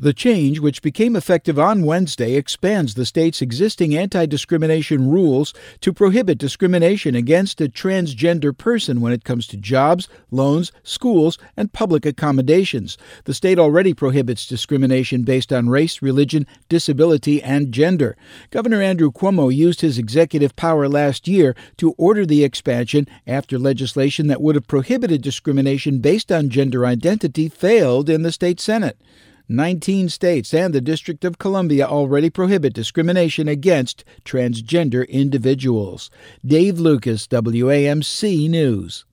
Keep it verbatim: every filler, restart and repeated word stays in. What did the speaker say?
The change, which became effective on Wednesday, expands the state's existing anti-discrimination rules to prohibit discrimination against a transgender person when it comes to jobs, loans, schools, and public accommodations. The state already prohibits discrimination based on race, religion, disability, and gender. Governor Andrew Cuomo used his executive power last year to order the expansion after legislation that would have prohibited discrimination based on gender identity failed in the state Senate. Nineteen states and the District of Columbia already prohibit discrimination against transgender individuals. Dave Lucas, W A M C News.